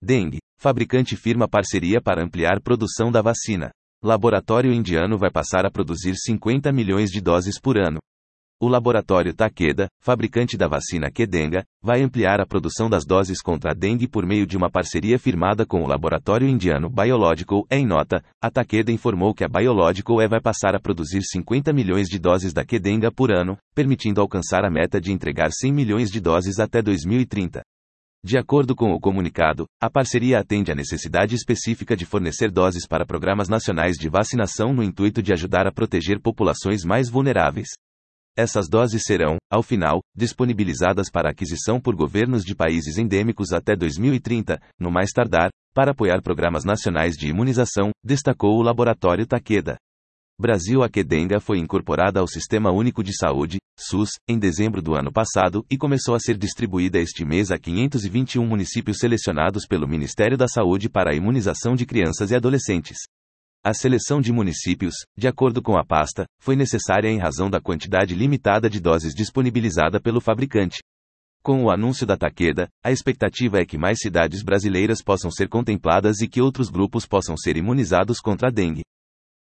Dengue. Fabricante firma parceria para ampliar produção da vacina. Laboratório indiano vai passar a produzir 50 milhões de doses por ano. O laboratório Takeda, fabricante da vacina Kedenga, vai ampliar a produção das doses contra a dengue por meio de uma parceria firmada com o laboratório indiano Biological E. Em nota, a Takeda informou que a Biological E vai passar a produzir 50 milhões de doses da Kedenga por ano, permitindo alcançar a meta de entregar 100 milhões de doses até 2030. De acordo com o comunicado, a parceria atende à necessidade específica de fornecer doses para programas nacionais de vacinação no intuito de ajudar a proteger populações mais vulneráveis. Essas doses serão, ao final, disponibilizadas para aquisição por governos de países endêmicos até 2030, no mais tardar, para apoiar programas nacionais de imunização, destacou o laboratório Takeda. Brasil. A Kedenga foi incorporada ao Sistema Único de Saúde, SUS, em dezembro do ano passado e começou a ser distribuída este mês a 521 municípios selecionados pelo Ministério da Saúde para a imunização de crianças e adolescentes. A seleção de municípios, de acordo com a pasta, foi necessária em razão da quantidade limitada de doses disponibilizada pelo fabricante. Com o anúncio da Takeda, a expectativa é que mais cidades brasileiras possam ser contempladas e que outros grupos possam ser imunizados contra a dengue.